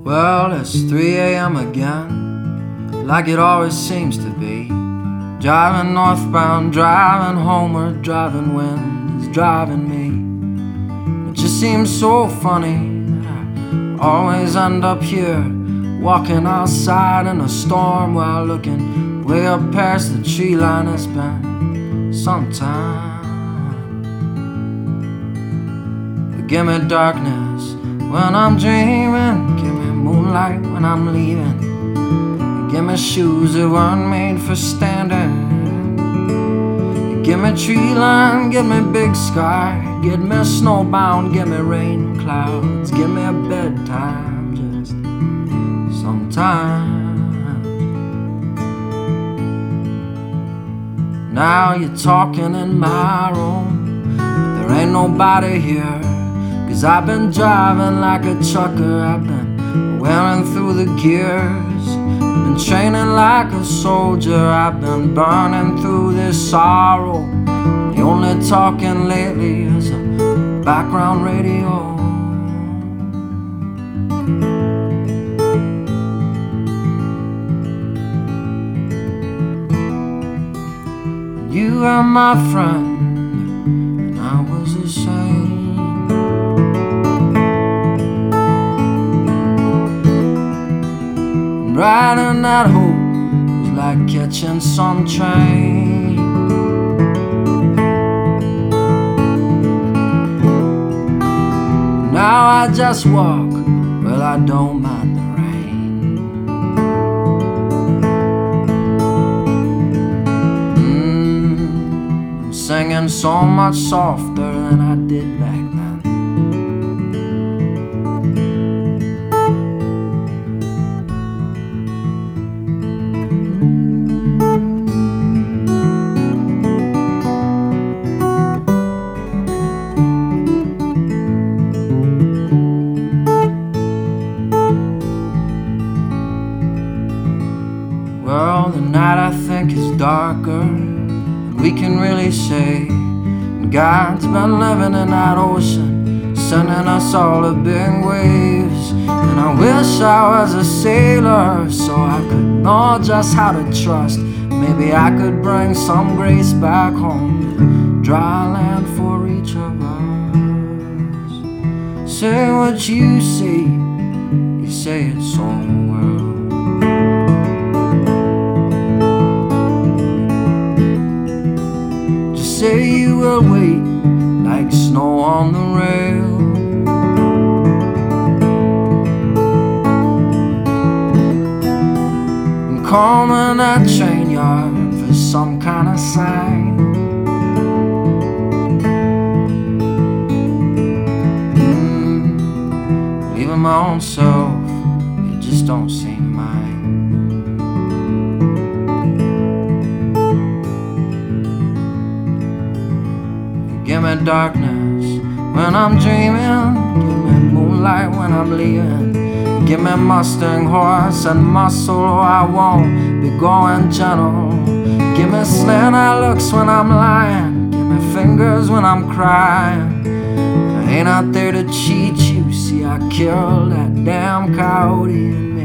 Well, it's 3 a.m. again, like it always seems to be. Driving northbound, driving homeward, driving when he's driving me. It just seems so funny that I always end up here, walking outside in a storm while looking way up past the tree line. It's been some time. But give me darkness when I'm dreaming, give me moonlight when I'm leaving. Give me shoes that weren't made for standing. Give me tree line, give me big sky. Give me snowbound, give me rain clouds. Give me a bedtime just sometimes. Now you're talking in my room, but there ain't nobody here. 'Cause I've been driving like a trucker, I've been wearing through the gears, been training like a soldier, I've been burning through this sorrow. The only talking lately is a background radio. You were my friend, and I was ashamed. Riding that hope was like catching some train. Now I just walk, well I don't mind the rain. I'm singing so much softer than I did back then. Well, the night I think is darker than we can really say. And God's been living in that ocean, sending us all the big waves. And I wish I was a sailor so I could know just how to trust. Maybe I could bring some grace back home to dry land for each of us. Say what you see, you say it so well. Say you will wait like snow on the rail. I'm calling that train yard for some kind of sign. Leaving my own self, it just don't seem mine. Give me darkness when I'm dreaming, give me moonlight when I'm leaving. Give me Mustang horse and muscle, I won't be going gentle. Give me slant-eye looks when I'm lying, give me fingers when I'm crying. I ain't out there to cheat you, see I killed that damn coyote.